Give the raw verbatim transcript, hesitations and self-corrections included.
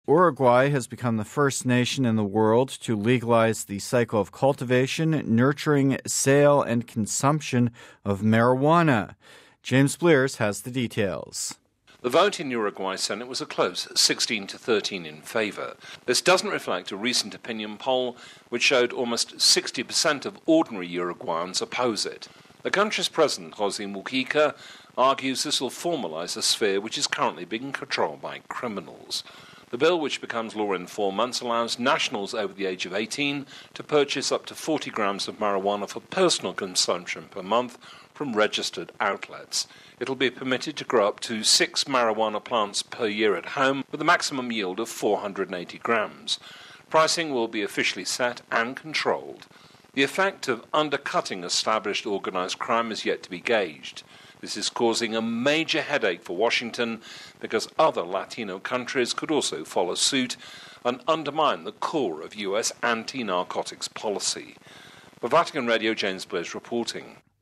Uruguay has become the first nation in the world to legalize the cycle of cultivation, nurturing, sale, and consumption of marijuana. James Blears has the details. The vote in Uruguay Senate was a close sixteen to thirteen in favour. This doesn't reflect a recent opinion poll which showed almost sixty percent of ordinary Uruguayans oppose it. The country's president, José Mujica, argues this will formalise a sphere which is currently being controlled by criminals. The bill, which becomes law in four months, allows nationals over the age of eighteen to purchase up to forty grams of marijuana for personal consumption per month from registered outlets. It'll be permitted to grow up to six marijuana plants per year at home with a maximum yield of four hundred eighty grams. Pricing will be officially set and controlled. The effect of undercutting established organised crime is yet to be gauged. This is causing a major headache for Washington because other Latino countries could also follow suit and undermine the core of U S anti-narcotics policy. For Vatican Radio, James Blears reporting.